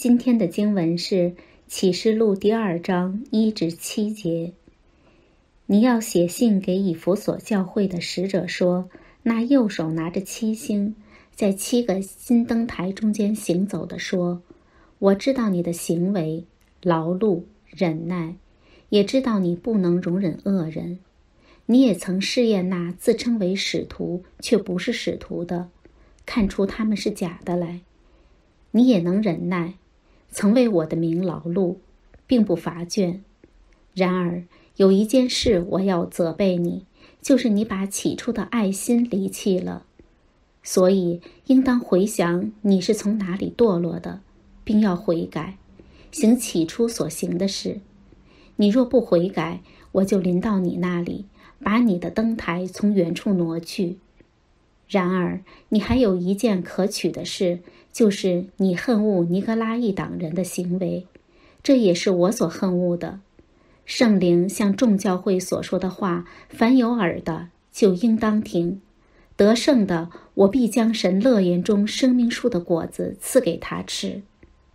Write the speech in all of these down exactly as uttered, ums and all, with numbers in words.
今天的经文是启示录第二章一至七节。你要写信给以弗所教会的使者说，那右手拿着七星，在七个金灯台中间行走的说，我知道你的行为、劳碌、忍耐，也知道你不能容忍恶人。你也曾试验那自称为使徒却不是使徒的，看出他们是假的来。你也能忍耐，曾为我的名劳碌，并不乏倦。然而有一件事我要责备你，就是你把起初的爱心离弃了。所以应当回想你是从哪里堕落的，并要悔改，行起初所行的事。你若不悔改，我就临到你那里，把你的灯台从原处挪去。然而你还有一件可取的事，就是你恨恶尼格拉一党人的行为，这也是我所恨恶的。圣灵向众教会所说的话，凡有耳的就应当听。得胜的，我必将神乐园中生命树的果子赐给他吃。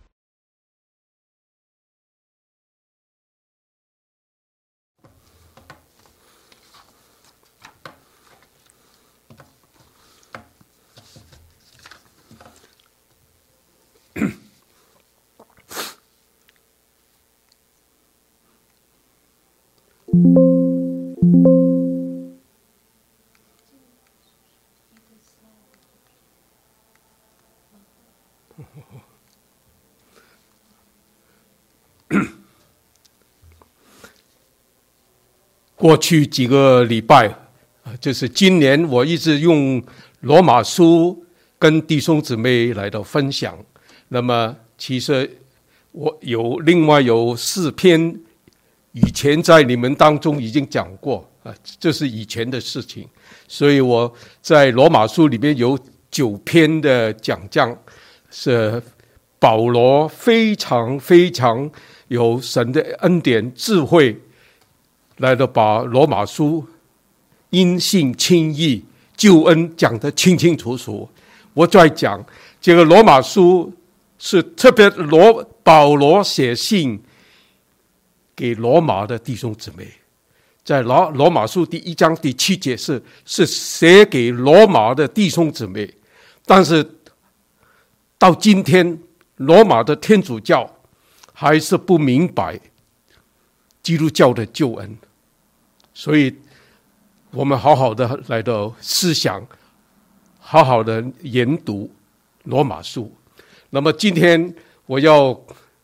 过去几个礼拜，就是今年我一直用罗马书跟弟兄姊妹来到分享。那么其实我有另外有四篇以前在你们当中已经讲过啊，这是以前的事情，所以我在罗马书里面有九篇的讲讲，是保罗非常非常有神的恩典智慧来到把罗马书因信称义救恩讲得清清楚楚。我在讲这个罗马书是特别罗保罗写信给罗马的弟兄姊妹，在罗罗马书第一章第七节是是写给罗马的弟兄姊妹，但是到今天罗马的天主教还是不明白基督教的救恩，所以我们好好的来到思想，好好的研读罗马书。那么今天我要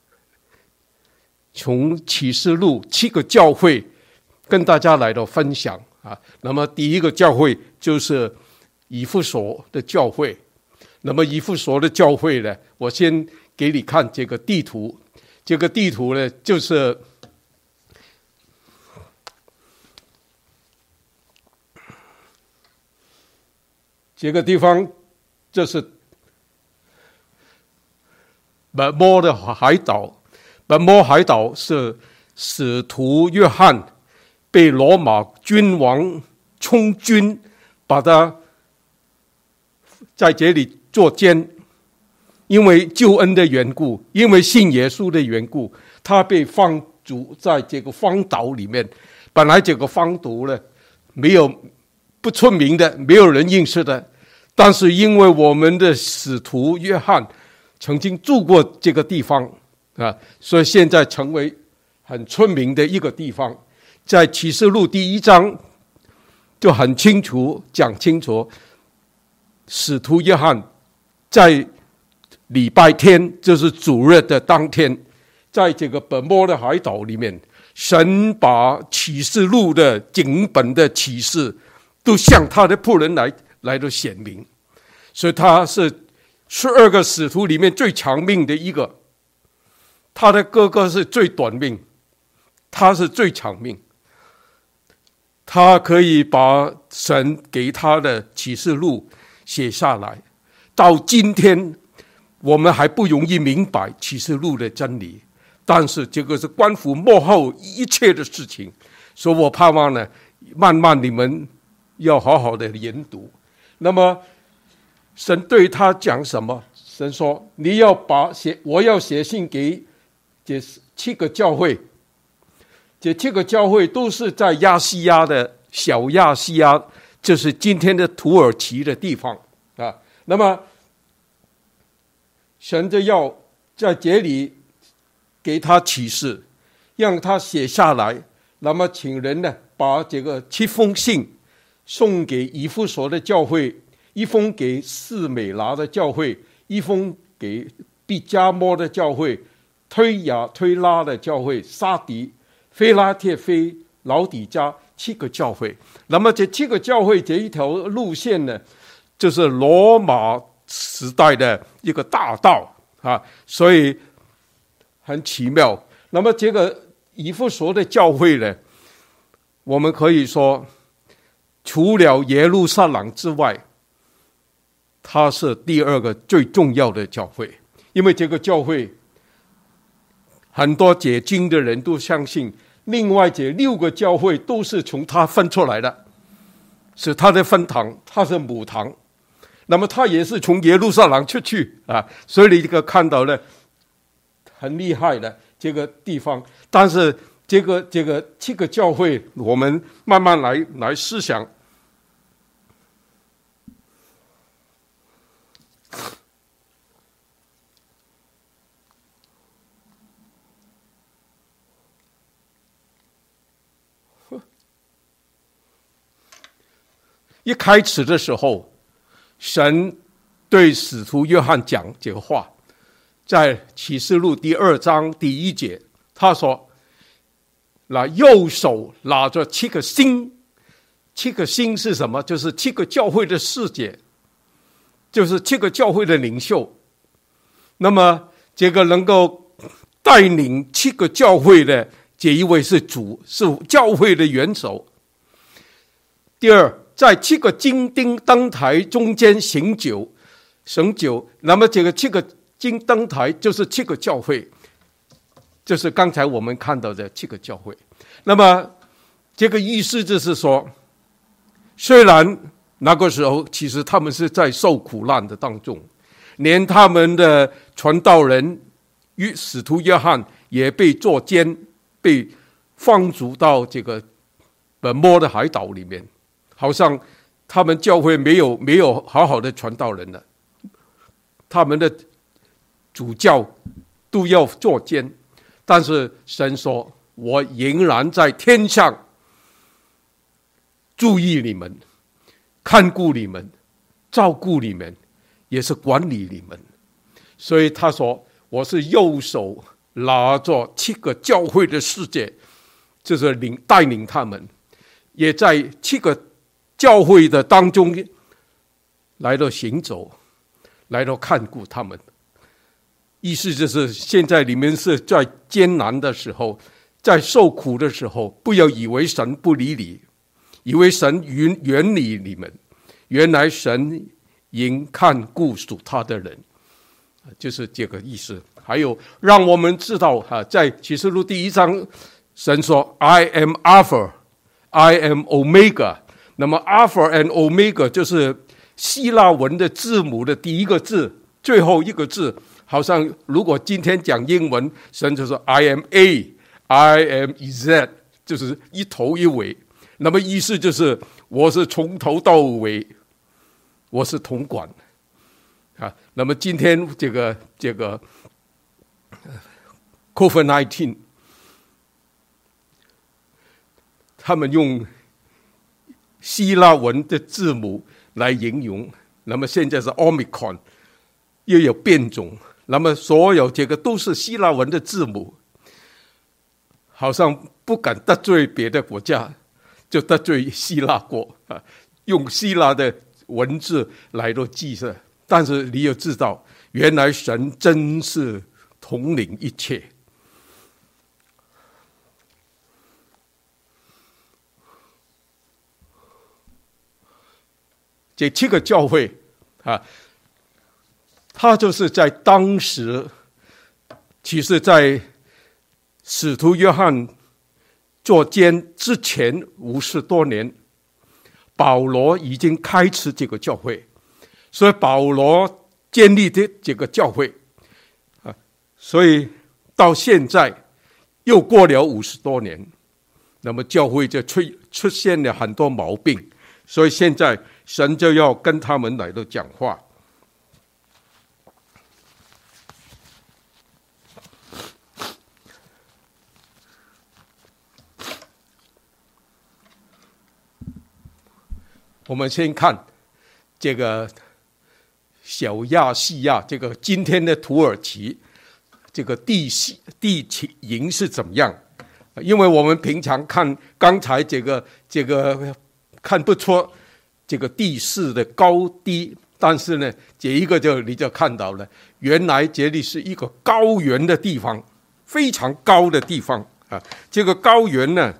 从启示录七个教会跟大家来到分享啊。那么第一个教会就是以弗所的教会。那么以弗所的教会呢，我先给你看这个地图。这个地图呢，就是这个地方，这是拔摩的海岛。拔摩海岛是使徒约翰被罗马君王充军，把他在这里做监，因为救恩的缘故，因为信耶稣的缘故，他被放逐在这个荒岛里面。本来这个荒岛呢，没有不出名的，没有人认识的，但是因为我们的使徒约翰曾经住过这个地方啊，所以现在成为很出名的一个地方。在启示录第一章就很清楚讲清楚，使徒约翰在礼拜天，就是主日的当天，在这个拔摩的海岛里面，神把启示录的整本的启示都向他的仆人来来到显明，所以他是十二个使徒里面最长命的一个。他的哥哥是最短命，他是最长命。他可以把神给他的启示录写下来，到今天我们还不容易明白启示录的真理，但是这个是关乎末后一切的事情，所以我盼望呢，慢慢你们要好好的研读。那么神对他讲什么？ 神说你要把写，我要写信给这七个教会，这七个教会都是在亚细亚的小亚细亚，就是今天的土耳其的地方啊。那么神就要在这里给他启示，让他写下来。那么请人呢，把这个七封信送给以弗所的教会，一封给士美拿的教会，一封给毕加摩的教会，推雅推拉的教会，沙迪、菲拉铁菲、老底加，七个教会。那么这七个教会这一条路线呢，就是罗马时代的一个大道啊，所以很奇妙。那么这个以弗所的教会呢，我们可以说除了耶路撒冷之外，它是第二个最重要的教会。因为这个教会很多解经的人都相信，另外这六个教会都是从它分出来的，是它的分堂，它是母堂。那么它也是从耶路撒冷出去啊，所以你这个看到了很厉害的这个地方。但是这个这个七个教会，我们慢慢来来思想。一开始的时候，神对使徒约翰讲这个话，在启示录第二章第一节，他说那右手拿着七个星，七个星是什么？就是七个教会的世界，就是七个教会的领袖。那么这个能够带领七个教会的这一位是主，是教会的元首。第二，在七个金钉灯台中间行酒，行酒。那么这个七个金灯台就是七个教会，就是刚才我们看到的七个教会。那么这个意思就是说，虽然那个时候其实他们是在受苦难的当中，连他们的传道人使徒约翰也被捉奸，被放逐到这个本摩的海岛里面，好像他们教会没有没有好好的传道人了，他们的主教都要做监。但是神说，我仍然在天上注意你们，看顾你们，照顾你们，也是管理你们。所以他说，我是右手拿着七个教会的世界，就是领带领他们，也在七个教会的当中来到行走，来到看顾他们。意思就是现在你们是在艰难的时候，在受苦的时候，不要以为神不理你，以为神远远离你们，原来神应看顾属他的人，就是这个意思。还有让我们知道，在启示录第一章，神说 I am Alpha I am Omega。 那么 Alpha and Omega 就是希腊文的字母的第一个字，最后一个字。好像如果今天讲英文，神就说 I am A I am Z， 就是一头一尾。那么意思就是我是从头到尾，我是统管啊。那么今天这个这个 COVID 十九， 他们用希腊文的字母来形容。那么现在是 Omicron， 又有变种。那么所有这个都是希腊文的字母，好像不敢得罪别的国家，就得罪希腊国啊，用希腊的文字来做记述。但是你要知道，原来神真是统领一切。这七个教会啊，他就是在当时，其实在使徒约翰做监之前五十多年，保罗已经开始这个教会，所以保罗建立的这个教会啊，所以到现在又过了五十多年，那么教会就出出现了很多毛病，所以现在神就要跟他们来到讲话。我们先看这个小亚细亚，这个今天的土耳其，这个地地形是怎么样？因为我们平常看刚才这个这个看不出这个地势的高低，但是呢，这一个就你就看到了，原来这里是一个高原的地方，非常高的地方啊。这个高原呢，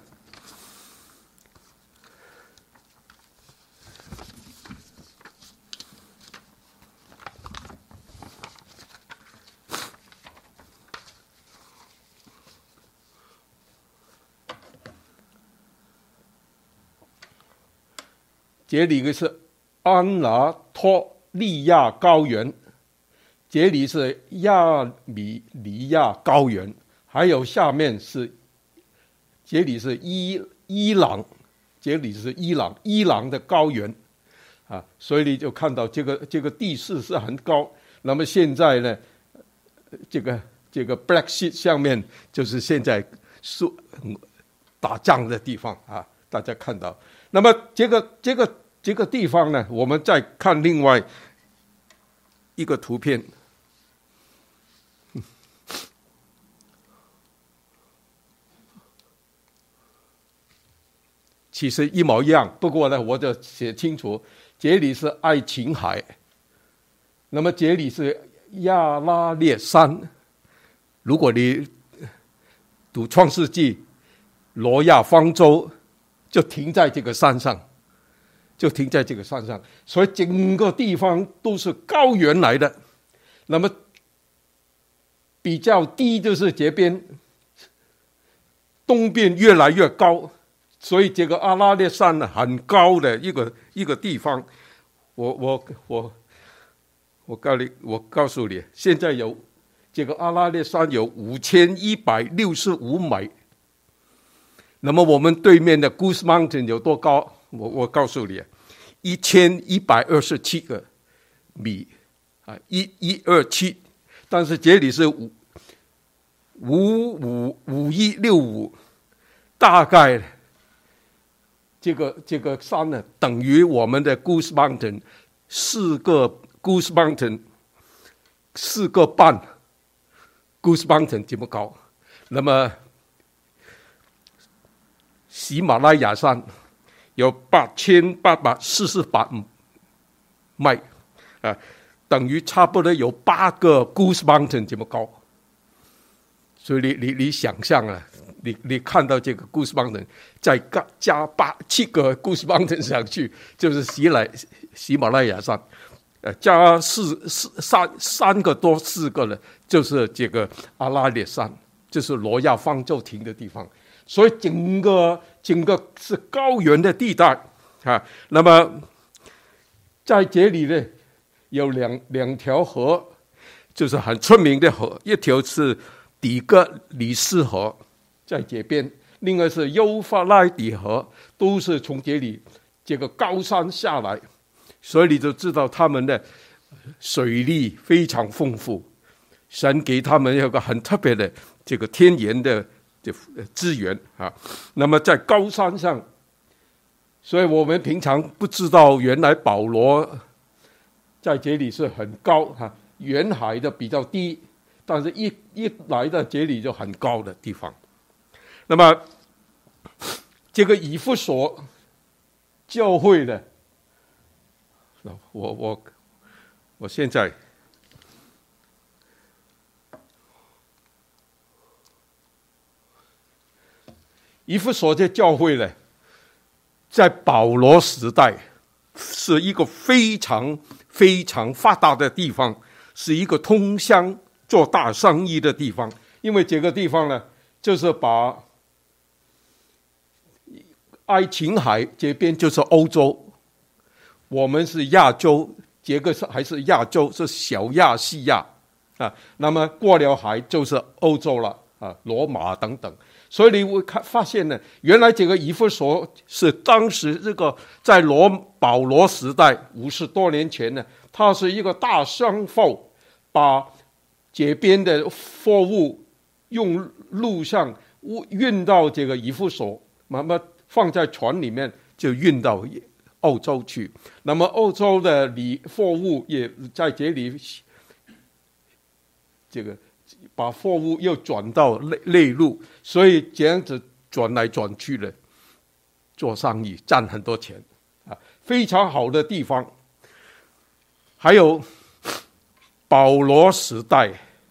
这里是安拿托利亚高原，这里是亚米尼亚高原，还有下面是这里是伊伊朗，这里是伊朗伊朗的高原啊，所以你就看到这个这个地势是很高。那么现在呢，这个这个 Black Sea 上面就是现在是打仗的地方啊，大家看到。那么这个这个这个地方呢，我们再看另外一个图片。其实一模一样，不过呢，我就写清楚，这里是爱琴海，那么这里是亚拉列山。如果你读创世纪，挪亚方舟就停在这个山上，就停在这个山上，所以整个地方都是高原来的。那么比较低就是这边，东边越来越高。所以这个阿拉列山呢，很高的一个一个地方。我我我我告你，我告诉你，现在有这个阿拉列山有五千一百六十五米。那么我们对面的 Goose Mountain 有多高？我我告诉你，一千一百二十七个米啊，一一二七。但是这里是五五五五一六五，大概。这个这个山呢，等于我们的 Goose Mountain 四个 Goose Mountain 四个半 Goose Mountain 这么高。那么喜马拉雅山有八千八百四十八米啊，等于差不多有八个 Goose Mountain 这么高。所以你你你想象啊。你你看到这个 Goose Mountain 再加八七个 Goose Mountain 上去，就是喜来喜马拉雅山，呃，加四四三三个多四个呢，就是这个阿拉列山，就是挪亚方舟停的地方。所以整个整个是高原的地带啊。那么在这里呢，有两两条河，就是很出名的河，一条是底格里斯河。在这边，另外是幼发拉底河，都是从这里这个高山下来，所以你就知道他们的水利非常丰富，神给他们有个很特别的这个天然的资源啊。那么在高山上，所以我们平常不知道原来保罗在这里是很高哈，沿海的比较低，但是一一来到这里就很高的地方。那么这个以弗所教会呢，我我我现在以弗所这教会呢，在保罗时代是一个非常非常发达的地方，是一个通商做大生意的地方。因为这个地方呢，就是把爱琴海这边就是欧洲，我们是亚洲这个是还是亚洲，是小亚细亚啊。那么过了海就是欧洲了啊，罗马等等。所以你会看发现呢，原来这个以弗所是当时这个在罗保罗时代五十多年前呢，它是一个大商埠，把这边的货物用路上运到这个以弗所，慢慢放在船里面就运到欧洲去。那么欧洲的里货物也在这里，这个把货物又转到内内陆，所以这样子转来转去的做生意赚很多钱啊，非常好的地方。还有保罗时代，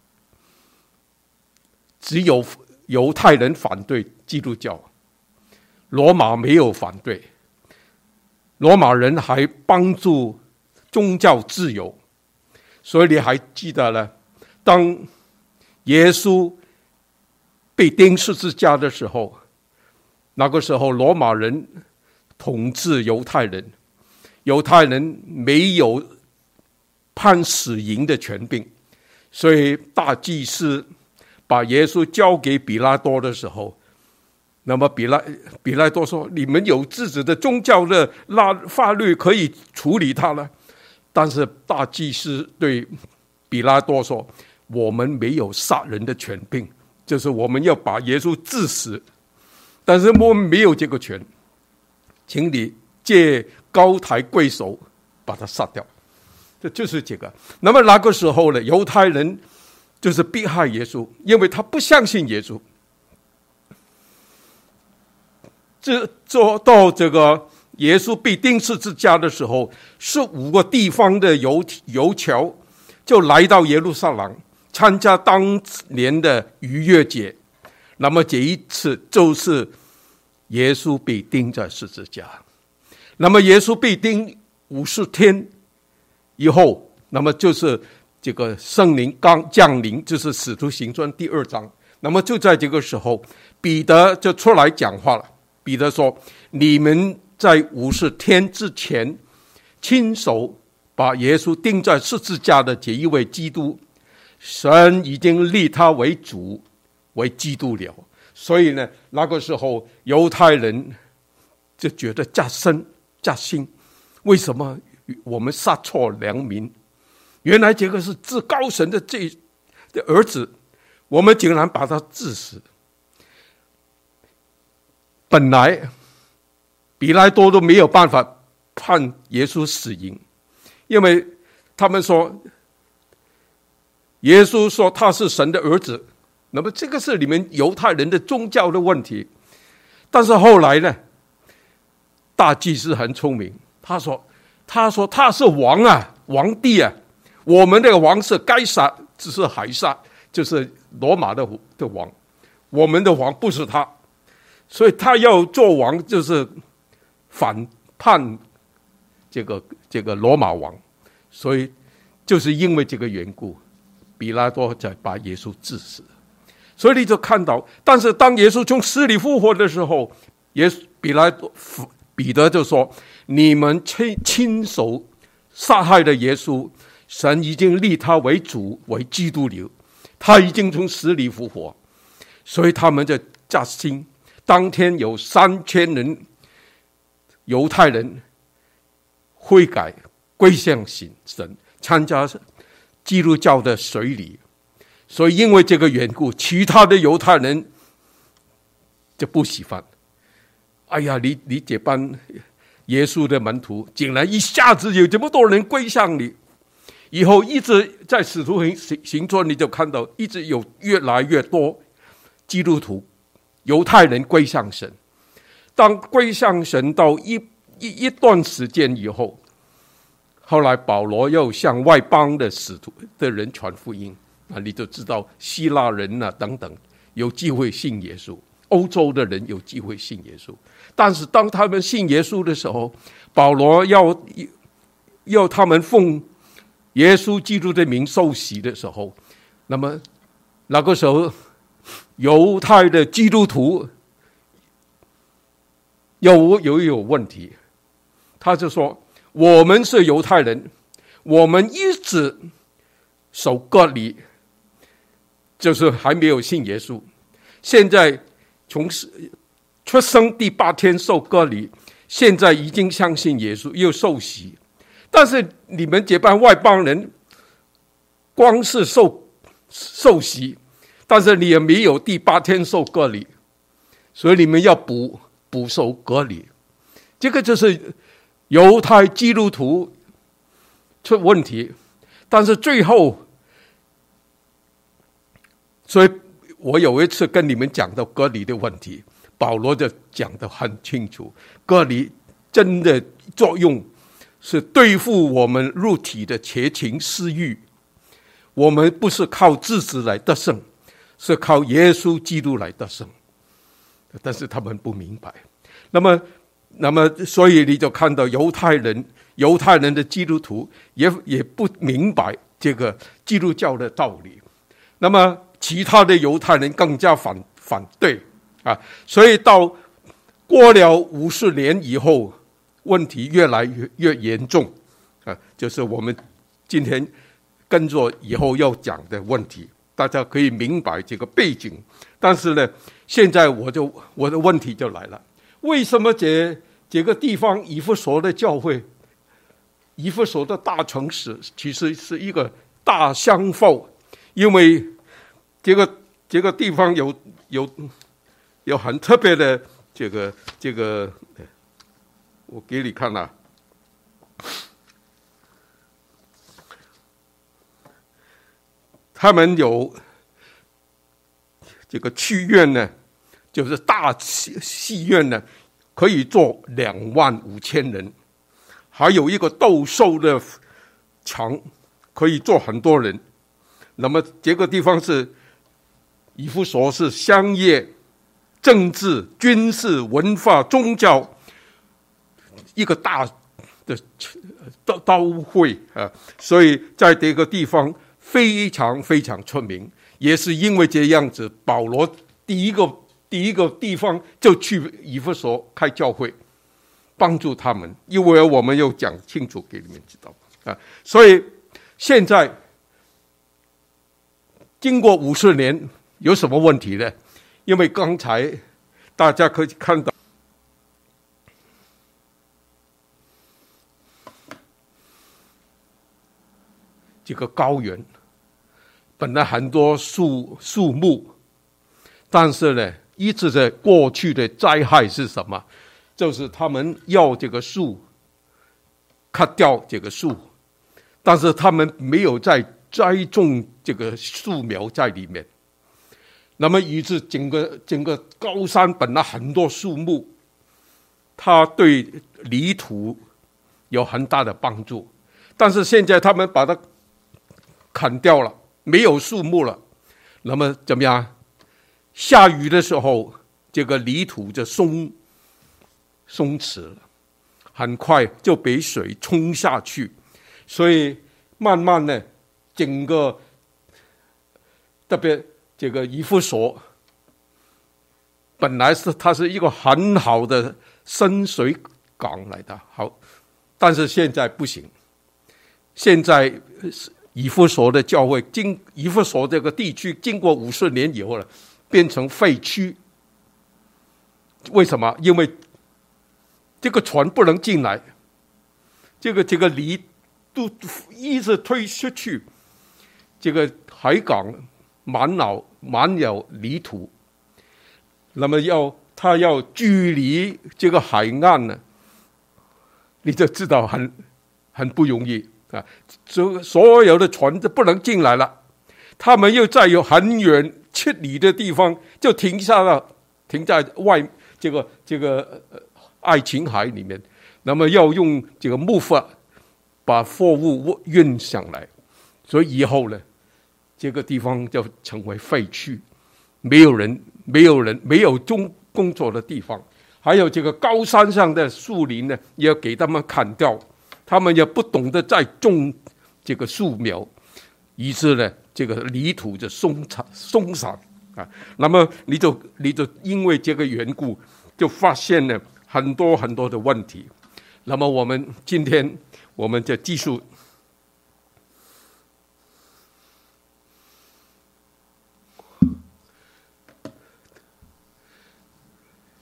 只有犹太人反对基督教，罗马没有反对，罗马人还帮助宗教自由。所以你还记得呢，当耶稣被钉十字架的时候，那个时候罗马人统治犹太人，犹太人没有判死刑的权柄，所以大祭司把耶稣交给比拉多的时候，那么比拉比拉多说：“你们有自己的宗教的法律可以处理他了。”但是大祭司对比拉多说：“我们没有杀人的权柄，就是我们要把耶稣治死，但是我们没有这个权，请你借高抬贵手把他杀掉。”这就是这个。那么那个时候呢，犹太人就是迫害耶稣，因为他不相信耶稣。这做到这个耶稣被钉十字架的时候，是五个地方的犹犹侨就来到耶路撒冷参加当年的逾越节。那么这一次就是耶稣被钉在十字架。那么耶稣被钉五十天以后，那么就是这个圣灵刚降临，就是使徒行传第二章。那么就在这个时候，彼得就出来讲话了。彼得说：“你们在五十天之前亲手把耶稣钉在十字架的这一位基督，神已经立他为主，为基督了。”所以呢，那个时候犹太人就觉得加深加心，为什么我们杀错良民？原来这个是至高神的这的儿子，我们竟然把他治死。本来比拉多都没有办法判耶稣死刑，因为他们说耶稣说他是神的儿子，那么这个是你们犹太人的宗教的问题。但是后来呢，大祭司很聪明，他说他说他是王啊，皇帝啊，我们那个王是该杀，只是海撒，就是罗马的的王，我们的王不是他，所以他要做王就是反叛这个这个罗马王。所以就是因为这个缘故，比拉多才把耶稣治死。所以你就看到，但是当耶稣从死里复活的时候，耶稣比拉多彼得就说：“你们亲亲手杀害了耶稣，神已经立他为主，为基督了，他已经从死里复活。”所以他们就扎心。当天有三千人犹太人悔改归向神，参加基督教的洗礼。所以因为这个缘故，其他的犹太人就不喜欢。哎呀，你你这班耶稣的门徒，竟然一下子有这么多人归向你。以后一直在使徒行传，你就看到一直有越来越多基督徒犹太人归向神。当归向神到一一一段时间以后，后来保罗又向外邦的使徒的人传福音啊，你就知道希腊人啊等等有机会信耶稣，欧洲的人有机会信耶稣。但是当他们信耶稣的时候，保罗要要他们奉耶稣基督的名受洗的时候，那么那个时候犹太的基督徒有有有问题，他就说：“我们是犹太人， 我们一直守割礼，就是还没有信耶稣。现在从出生第八天受割礼，现在已经相信耶稣，又受洗。但是你们这帮外邦人，光是受受洗，但是你也没有第八天受割礼，所以你们要补补受割礼。这个就是犹太基督徒出问题。但是最后，所以我有一次跟你们讲到割礼的问题，保罗就讲得很清楚，割礼真的作用是对付我们肉体的邪情私欲。我们不是靠自己来得胜，是靠耶稣基督来得胜。但是他们不明白。那么那么所以你就看到犹太人犹太人的基督徒也也不明白这个基督教的道理。那么其他的犹太人更加反反对啊，所以到过了五十年以后，问题越来越越严重啊，就是我们今天跟着以后要讲的问题，大家可以明白这个背景。但是呢，现在我就我的问题就来了，为什么这这个地方以弗所的教会，以弗所的大城市其实是一个大相逢？因为这个这个地方有有有很特别的这个这个，我给你看啊，他们有这个剧院呢，就是大戏戏院呢，可以坐两万五千人，还有一个斗兽的场，可以坐很多人。那么这个地方是以弗所，是商业、政治、军事、文化、宗教一个大的都会啊，所以在这个地方非常非常出名。也是因为这样子，保罗第一个第一个地方就去以弗所开教会，帮助他们。因为我们又讲清楚给你们知道啊，所以现在经过五十年，有什么问题呢？因为刚才大家可以看到，这个高原本来很多树树木，但是呢，一直在过去的灾害是什么？就是他们要这个树砍掉这个树，但是他们没有再栽种这个树苗在里面。那么以致整个整个高山本来很多树木，它对泥土有很大的帮助，但是现在他们把它砍掉了，没有树木了。那么怎么样？下雨的时候，这个泥土就松松弛了，很快就被水冲下去，所以慢慢的整个特别这个以弗所本来是它是一个很好的深水港来的，好，但是现在不行。现在以弗所的教会经以弗所这个地区经过五十年以后了，变成废墟。为什么？因为这个船不能进来，这个这个泥都一直推出去，这个海港满脑满有泥土，那么要它要距离这个海岸呢，你就知道很很不容易啊！所所有的船都不能进来了，他们又在有很远七里的地方就停下了，停在外这个这个爱琴海里面，那么要用这个木筏把货物运上来，所以以后呢，这个地方就成为废墟，没有人，没有人，没有工工作的地方。还有这个高山上的树林呢，也要给他们砍掉，他们也不懂得再种这个树苗，于是呢，这个泥土就松散松散啊。那么你就你就因为这个缘故，就发现了很多很多的问题。那么我们今天我们就继续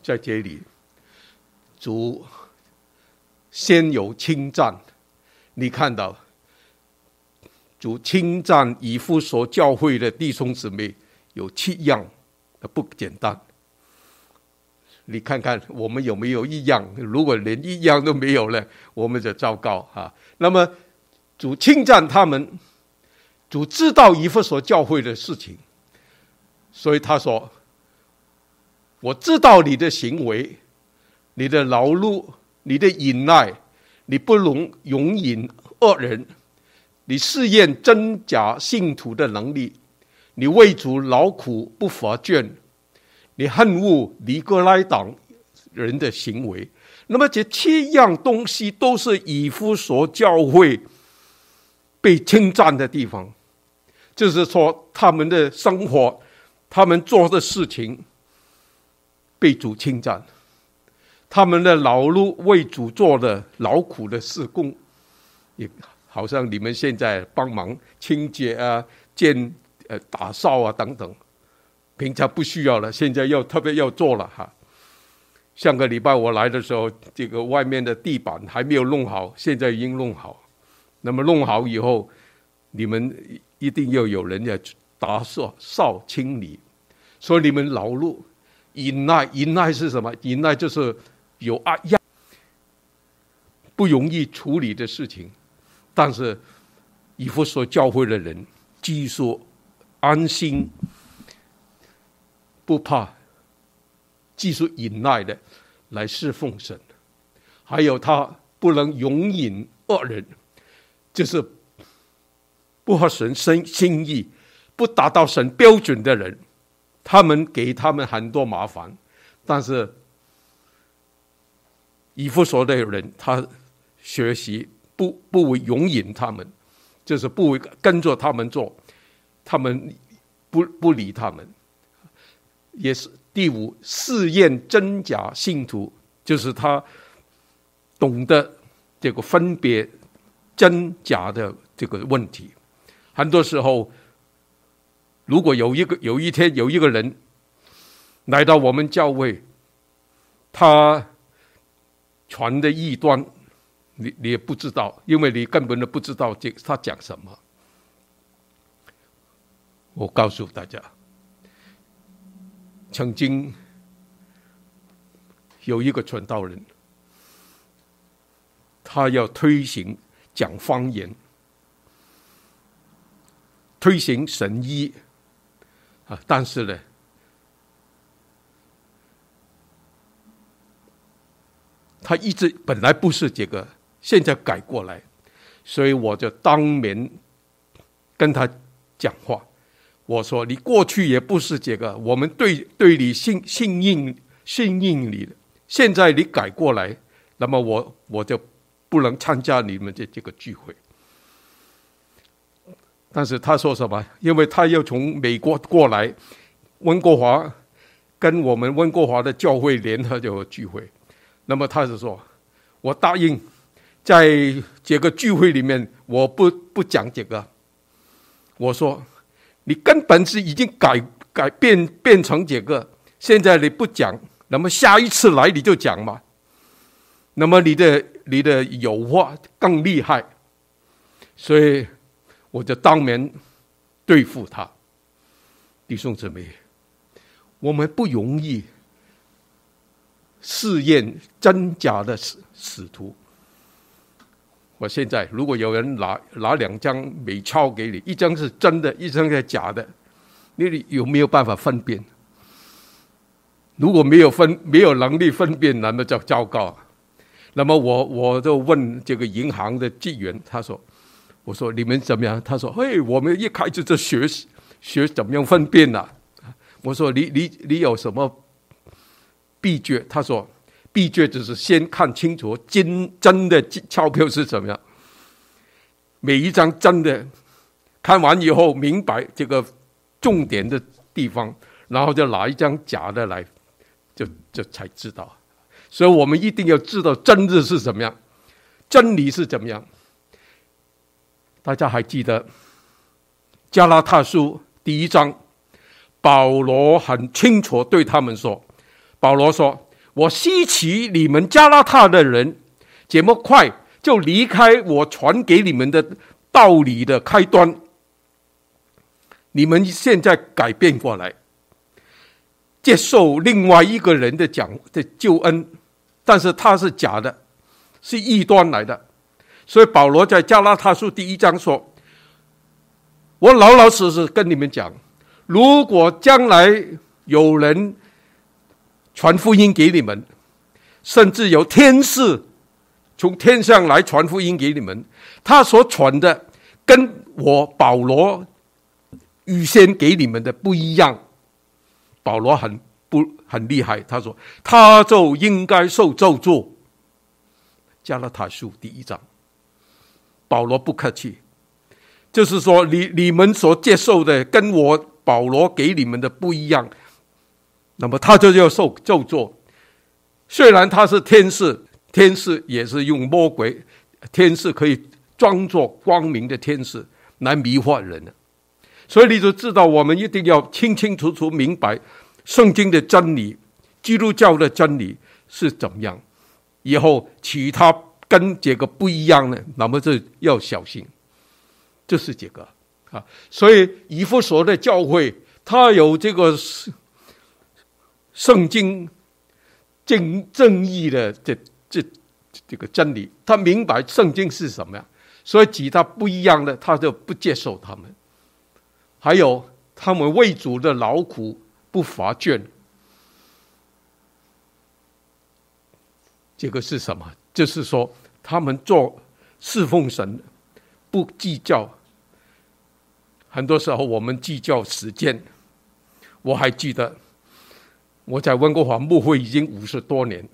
在这里，主先有称赞，你看到主称赞以弗所教会的弟兄姊妹有七样，不简单。你看看我们有没有一样？如果连一样都没有了，我们就糟糕啊。那么主称赞他们，主知道以弗所教会的事情，所以他说：我知道你的行为，你的劳碌，你的忍耐，你不容容忍恶人，你试验真假信徒的能力，你为主劳苦不乏倦，你恨恶尼哥拉党人的行为。那么这七样东西都是以弗所教会被称赞的地方，就是说他们的生活，他们做的事情被主称赞，他们的劳碌为主做的劳苦的事工，也好像你们现在帮忙清洁啊、建呃打扫啊等等，平常不需要了，现在要特别要做了哈。上个礼拜我来的时候，这个外面的地板还没有弄好，现在已经弄好。那么弄好以后，你们一定要有人要打扫、扫清理，所以你们劳碌。忍耐，忍耐是什么？忍耐就是有压压不容易处理的事情，但是以弗所教会的人继续安心，不怕，继续忍耐的来侍奉神。还有他不能容忍恶人，就是不合神心意、不达到神标准的人。他们给他们很多麻烦，但是以弗所的人他学习不不会容忍他们，就是不会跟着他们做，他们不不理他们。也是第五，试验真假信徒，就是他懂得这个分别真假的这个问题。很多时候如果有一个有一天有一个人来到我们教会，他传的异端，你你也不知道，因为你根本都不知道这他讲什么。我告诉大家，曾经有一个传道人，他要推行讲方言，推行神医。啊，但是呢，他一直本来不是这个，现在改过来，所以我就当面跟他讲话。我说：“你过去也不是这个，我们对对你信信任信任你的，现在你改过来，那么我我就不能参加你们的这个聚会。”但是他说什么？因为他要从美国过来，温哥华跟我们温哥华的教会联合有聚会，那么他就说：“我答应在这个聚会里面，我不不讲这个。”我说：“你根本是已经改改变变成这个，现在你不讲，那么下一次来你就讲嘛。那么你的你的诱惑更厉害，所以。”我就当面对付他。弟兄姊妹，我们不容易试验真假的使徒。我现在如果有人拿拿两张美钞给你，一张是真的，一张是假的，你有没有办法分辨？如果没有分没有能力分辨，那么就糟糕。那么我我就问这个银行的职员，他说。我说你们怎么样？他说：“嘿，我们一开始就学学怎么样分辨了、啊。”我说：“你你你有什么秘诀？”他说：“秘诀就是先看清楚真真的钞票是怎么样，每一张真的看完以后明白这个重点的地方，然后就拿一张假的来，就就才知道。所以我们一定要知道真的是怎么样，真理是怎么样。”大家还记得加拉太书第一章，保罗很清楚对他们说，保罗说：“ 我希奇你们加拉太的人这么快就离开我传给你们的道理的开端，你们现在改变过来，接受另外一个人的讲的救恩，但是他是假的，是异端来的。所以保罗在加拉太书第一章说，我老老实实跟你们讲，如果将来有人传福音给你们，甚至有天使从天上来传福音给你们，他所传的跟我保罗预先给你们的不一样，保罗很不很厉害，他说他就应该受咒诅。加拉太书第一章，保罗不客气，就是说你你们所接受的跟我保罗给你们的不一样，那么他就要受咒诅。虽然他是天使，天使也是用魔鬼，天使可以装作光明的天使来迷惑人的。所以你就知道我们一定要清清楚楚明白圣经的真理，基督教的真理是怎么样，以后其他跟这个不一样呢，那么就要小心，就是这个啊。所以以弗所的教会他有这个圣经正正义的这这这个真理，他明白圣经是什么样，所以其他不一样的他就不接受他们。还有他们为主的劳苦不乏倦，这个是什么？就是说他们做侍奉神不计较，很多时候我们计较时间。我还记得我在温哥华牧会已经五十多年，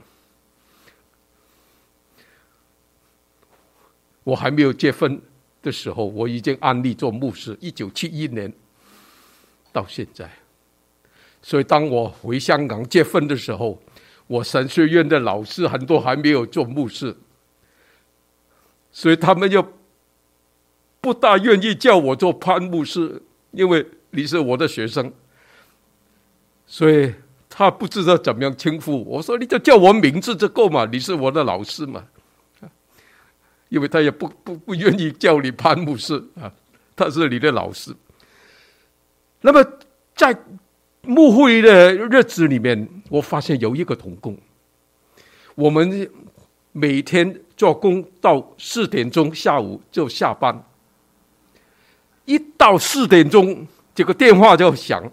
我还没有结婚的时候，我已经安立做牧师，一九七一年到现在。所以当我回香港结婚的时候，我神学院的老师很多还没有做牧师，所以他们又不大愿意叫我做潘牧师，因为你是我的学生，所以他不知道怎么样称呼我。我说你就叫我名字就够嘛，你是我的老师嘛。因为他也不不不愿意叫你潘牧师啊，他是你的老师。那么在牧会的日子里面，我发现有一个同工，我们每天做工到四点钟下午就下班，一到四点钟这个电话就响，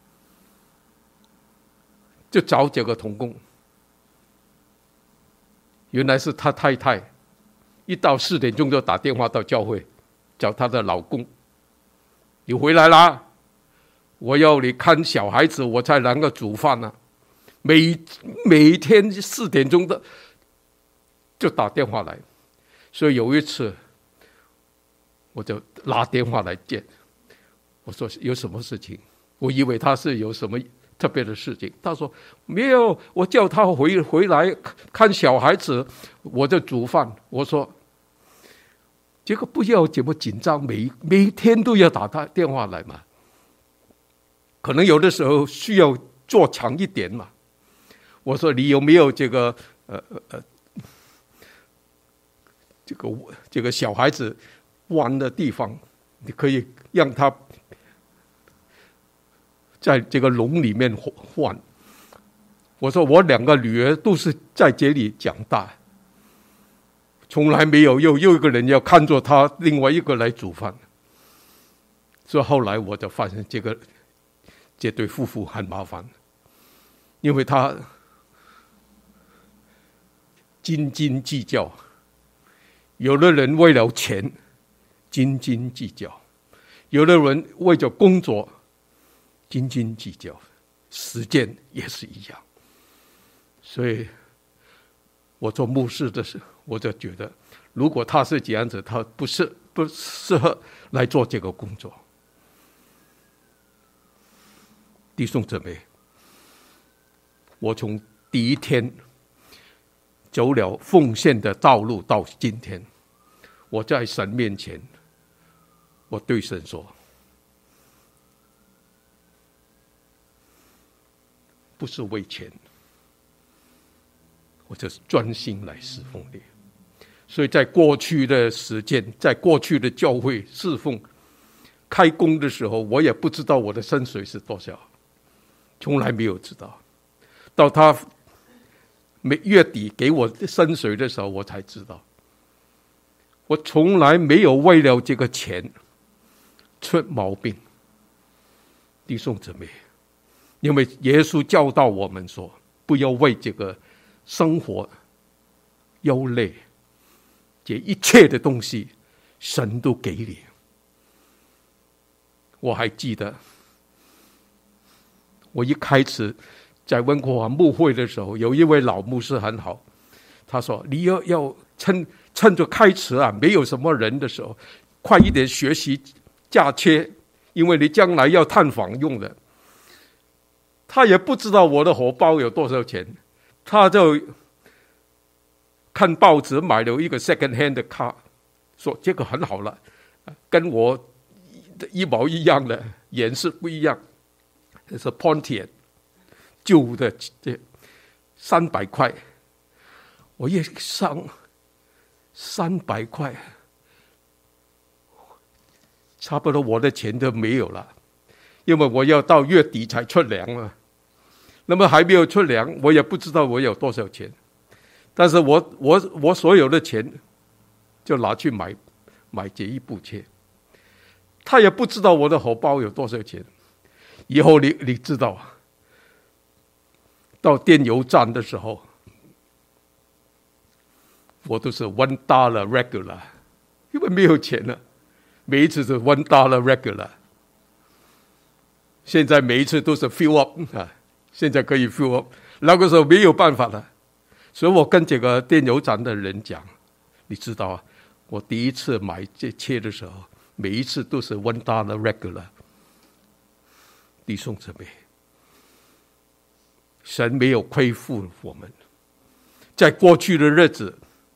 就找这个同工，原来是他太太。一到四点钟就打电话到教会，找她的老公，你回来啦，我要你看小孩子，我才能够煮饭啊。每每天四点钟的就打电话来，所以有一次我就拿电话来接，我说有什么事情？我以为他是有什么特别的事情，他说没有，我叫他回回来看小孩子，我就煮饭。我说这个不要这么紧张，每每天都要打他电话来嘛。可能有的时候需要做长一点嘛。我说你有没有这个呃呃这个这个小孩子玩的地方，你可以让他在这个笼里面换。我说我两个女儿都是在这里长大，从来没有又又一个人要看着他，另外一个来煮饭。所以后来我就发现这个这对夫妇很麻烦，因为他斤斤计较，有的人为了钱斤斤计较，有的人为了工作斤斤计较，时间也是一样。所以我做牧师的时候，我就觉得如果他是这样子，他不是不适合来做这个工作。弟兄姊妹，我从第一天走了奉献的道路到今天，我在神面前，我对神说，不是为钱， 我就专心来侍奉你。所以在过去的时间，在过去的教会侍奉开工的时候，我也不知道我的薪水是多少，从来没有知道。到他每月底给我薪水的时候，我才知道。我从来没有为了这个钱出毛病，弟兄姊妹，因为耶稣教导我们说，不要为这个生活忧累，这一切的东西神都给你。我还记得我一开始在温哥华牧会的时候，有一位老牧师很好，他说你要要趁趁着开始啊没有什么人的时候，快一点学习嫁切，因为你将来要探访用的。他也不知道我的荷包有多少钱，他就看报纸买了一个 second hand 的卡，说这个很好了，跟我一毛一样的，颜色不一样，是 Pontiac 旧的，这三百块，我一上三百块，差不多我的钱都没有了，因为我要到月底才出粮嘛。那么还没有出粮，我也不知道我有多少钱，但是我我我所有的钱就拿去买买这一部车。他也不知道我的荷包有多少钱。以后你你知道，到电油站的时候，我都是 one dollar regular， 因为没有钱了，每一次是 one dollar regular。现在每一次都是 fill up 啊，现在可以 fill up， 那个时候没有办法了，所以我跟这个电油站的人讲，你知道啊，我第一次买这车的时候，每一次都是 one dollar regular。 弟兄姊妹，神没有亏负我们，在过去的日子，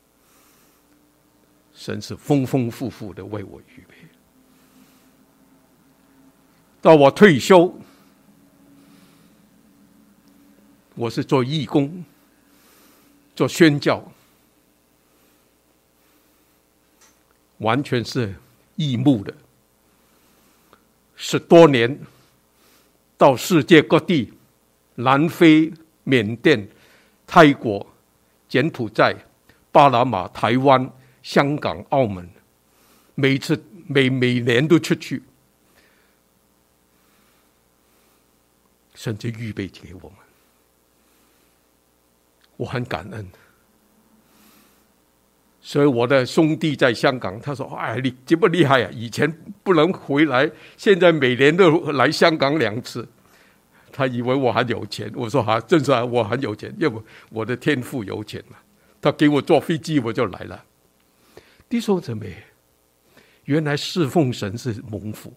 神是丰丰富富的为我预备。到我退休，我是做义工，做宣教，完全是义务的。十多年到世界各地，南非、缅甸、泰国、柬埔寨、巴拿马、台湾、香港、澳门，每次每每年都出去，甚至预备给我们，我很感恩。所以我的兄弟在香港，他说：“哎，你这么厉害啊！以前不能回来，现在每年都来香港两次。”他以为我很有钱，我说：“哈，正是啊，我很有钱，因为我的天父有钱嘛。他给我坐飞机，我就来了。”弟兄姊妹，原来侍奉神是蒙福。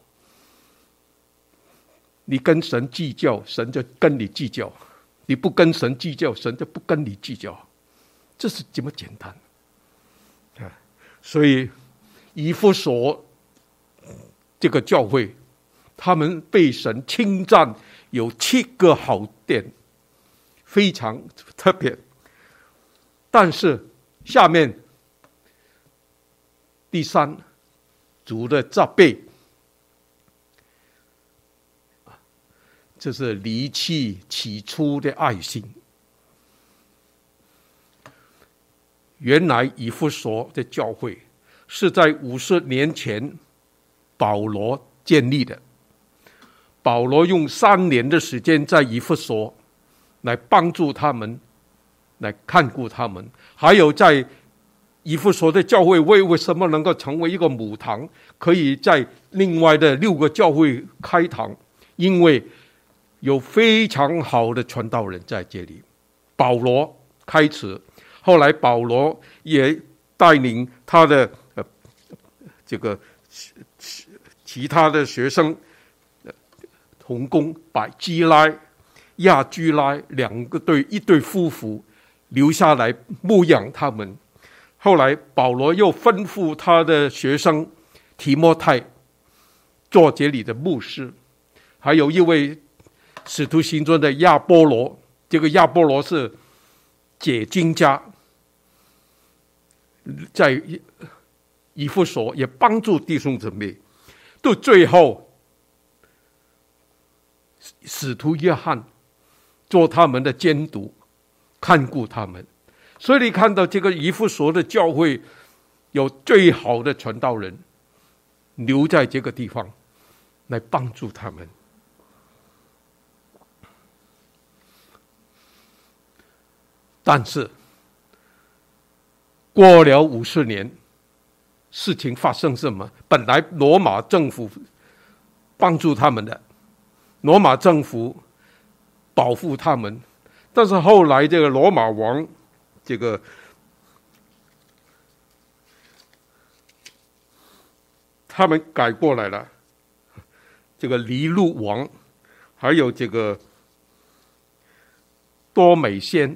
你跟神计较，神就跟你计较；你不跟神计较，神就不跟你计较。这是这么简单。所以以弗所这个教会，他们被神称赞有七个好殿，非常特别。但是下面第三，主的责备，这是离弃起初的爱心。原来以弗所的教会是在五十年前保罗建立的。保罗用三年的时间在以弗所来帮助他们，来看顾他们。还有在以弗所的教会为为什么能够成为一个母堂，可以在另外的六个教会开堂，因为有非常好的传道人在这里。保罗开始，后来保罗也带领他的、呃、这个其他的学生同工，把基拉、亚居拉两个对一对夫妇留下来牧养他们。后来保罗又吩咐他的学生提摩太做这里的牧师，还有一位使徒行传的亚波罗，这个亚波罗是解经家，在以弗所也帮助弟兄姊妹，到最后使徒约翰做他们的监督，看顾他们。所以你看到这个以弗所的教会有最好的传道人留在这个地方来帮助他们。但是过了五十年，事情发生什么？本来罗马政府帮助他们的，罗马政府保护他们，但是后来这个罗马王这个他们改过来了，这个尼禄王还有这个多美先，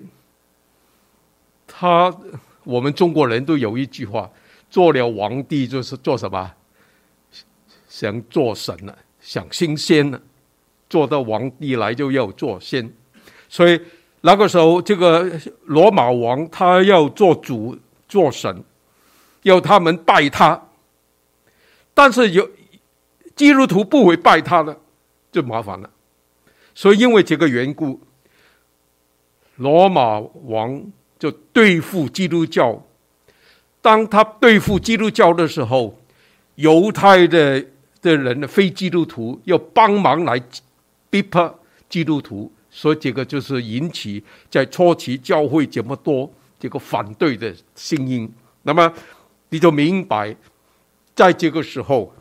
他我们中国人都有一句话，做了皇帝就是做什么？想做神了，想升仙了，做到皇帝来就要做仙。所以那个时候这个罗马王他要做主做神，要他们拜他，但是有基督徒不会拜他的，就麻烦了。所以因为这个缘故，罗马王就对付基督教。当他对付基督教的时候，犹太的的人非基督徒要帮忙来逼迫基督徒，所以这个就是引起在初期教会这么多这个反对的声音。那么你就明白，在这个时候，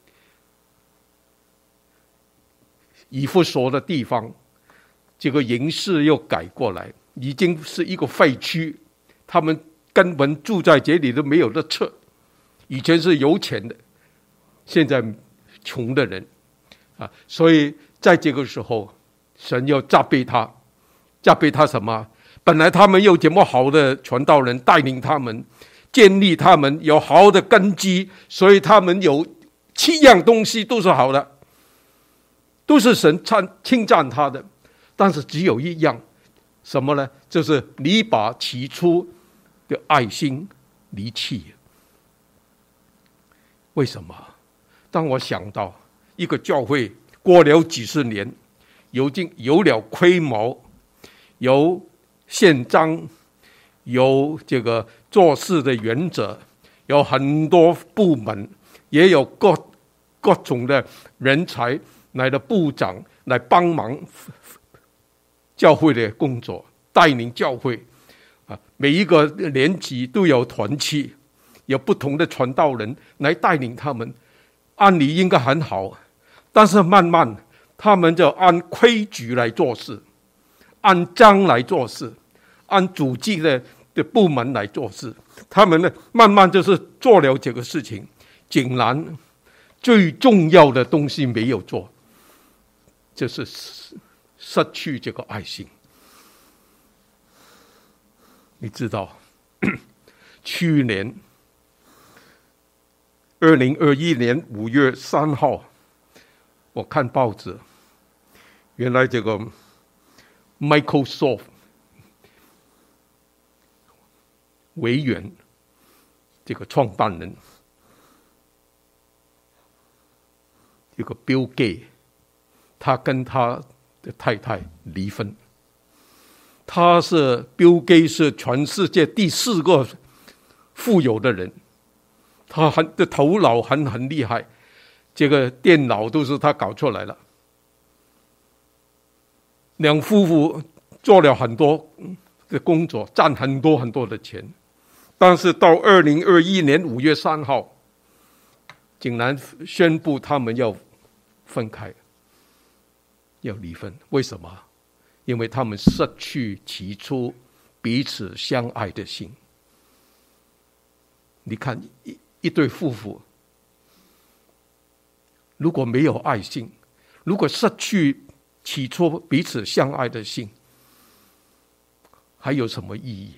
以弗所的地方，这个形势又改过来，已经是一个废墟，他们根本住在这里都没有得吃。以前是有钱的，现在穷的人啊，所以在这个时候，神要责备他，责备他什么？本来他们有这么好的传道人带领他们，建立他们有好的根基，所以他们有七样东西都是好的，都是神称赞他的。但是只有一样，什么呢？就是你把起初的爱心离弃。为什么？当我想到一个教会过了几十年，有经有了规模，有宪章，有这个做事的原则，有很多部门，也有各各种的人才来的部长来帮忙教会的工作，带领教会啊，每一个年级都有团契，有不同的传道人来带领他们，按理应该很好，但是慢慢他们就按规矩来做事，按章来做事，按组织的的部门来做事，他们呢慢慢就是做了这个事情，竟然最重要的东西没有做，就是失去这个爱心。你知道去年二零二一年五月三号，我看报纸，原来这个 Microsoft 微软这个创办人，这个 Bill Gates， 他跟他的太太离婚。他是 Bill Gates 是全世界第四个富有的人，他很的头脑很很厉害，这个电脑都是他搞出来了。两夫妇做了很多的工作，赚很多很多的钱，但是到二零二一年五月三号，竟然宣布他们要分开，要离婚。为什么？因为他们失去起初彼此相爱的心。你看一一对夫妇，如果没有爱心，如果失去起初彼此相爱的心，还有什么意义？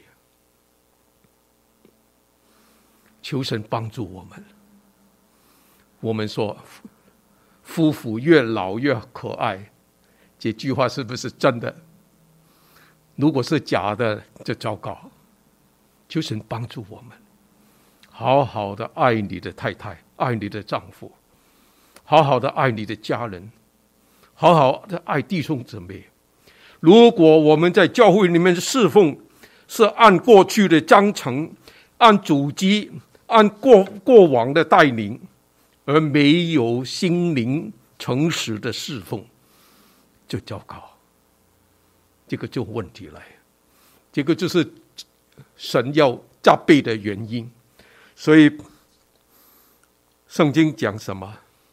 求神帮助我们。我们说夫妇越老越可爱，这句话是不是真的？ 如果是假的，就糟糕。求神帮助我们，好好的爱你的太太，爱你的丈夫，好好的爱你的家人，好好的爱弟兄姊妹。如果我们在教会里面侍奉是按过去的章程，按祖籍，按过过往的带领，而没有心灵诚实的侍奉，就糟糕。这个就问题来，这个就是神要责备的原因。所以圣经讲什么？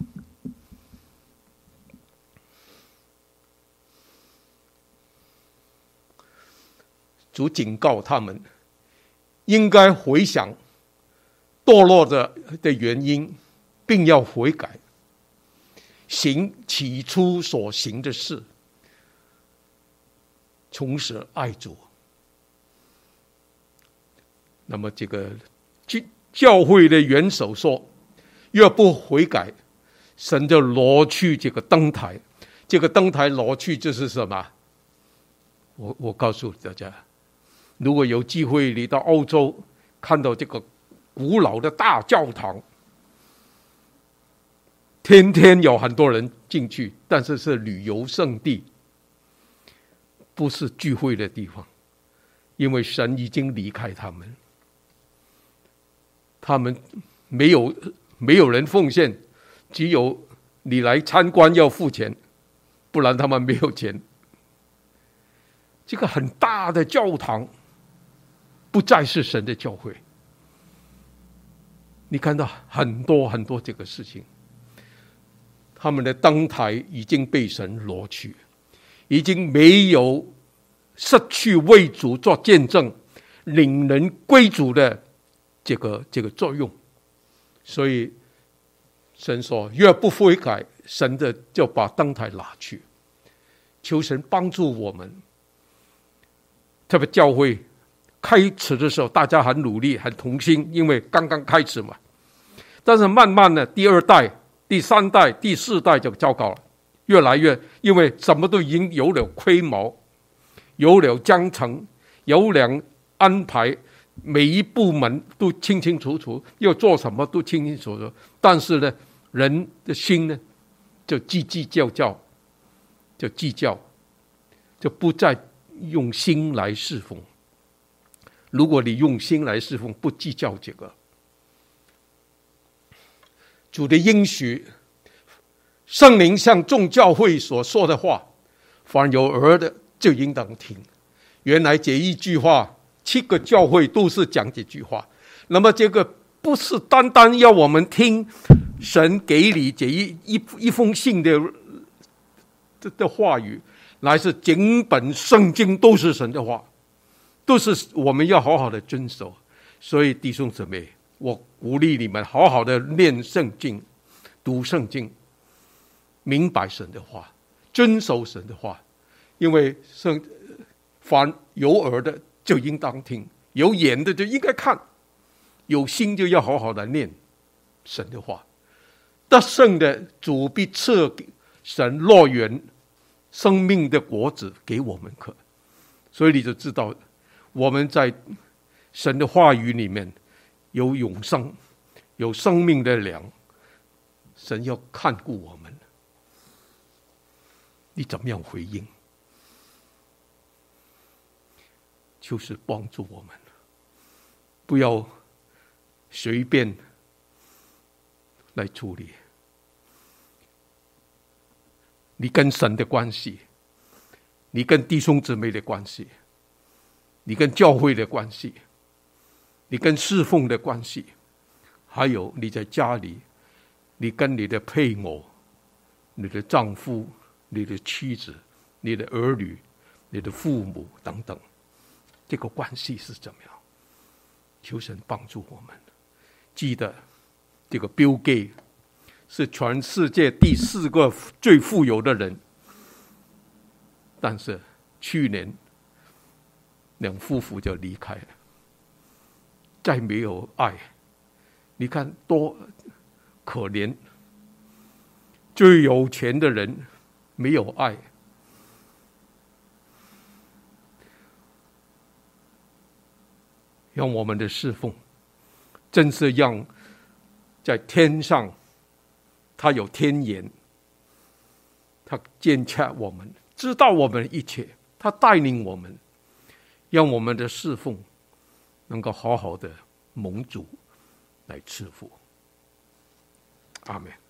主警告他们应该回想堕落的的原因，并要悔改，行起初所行的事，从此爱主。那么这个教会的元首说，若不悔改，神就挪去这个灯台。这个灯台挪去就是什么？我我告诉大家，如果有机会你到欧洲，看到这个古老的大教堂，天天有很多人进去，但是是旅游胜地，不是聚会的地方，因为神已经离开他们，他们没有没有人奉献，只有你来参观要付钱，不然他们没有钱。这个很大的教堂不再是神的教会。你看到很多很多这个事情，他们的灯台已经被神挪去，已经没有失去为主做见证、领人归主的这个这个作用。所以神说，若不悔改，神的就把灯台拿去。求神帮助我们。特别教会开始的时候，大家很努力很同心，因为刚刚开始嘛。但是慢慢的第二代第三代第四代就糟糕了，越来越因为什么都已经有了规模，有了章程，有了安排，每一部门都清清楚楚，要做什么都清清楚楚。但是呢，人的心呢就计计较较，就计较，就不再用心来侍奉。如果你用心来侍奉，不计较这个，主的应许，圣灵向众教会所说的话，凡有耳的就应当听。原来这一句话，七个教会都是讲这句话。那么这个不是单单要我们听神给你这一一一封信的的的话语，乃是整本圣经都是神的话，都是我们要好好的遵守。所以弟兄姊妹，我鼓励你们好好的念圣经，读圣经，明白神的话，遵守神的话。因为圣凡有耳的就应当听，有眼的就应该看，有心就要好好的念神的话。得胜的主必赐神乐园生命的果子给我们喝。所以你就知道，我们在神的话语里面有永生，有生命的粮。神要看顾我们，你怎么样回应？就是帮助我们，不要随便来处理你跟神的关系，你跟弟兄姊妹的关系，你跟教会的关系，你跟侍奉的关系，还有你在家里，你跟你的配偶、你的丈夫、你的妻子、你的儿女、你的父母等等，这个关系是怎么样？求神帮助我们。记得这个 Bill Gates 是全世界第四个最富有的人，但是去年两夫妇就离开了，再没有爱。你看多可怜，最有钱的人没有爱。 让我们的侍奉真是让在天上他有天眼，他监察我们，知道我们一切，他带领我们，让我们的侍奉能够好好的蒙主来赐福。阿们。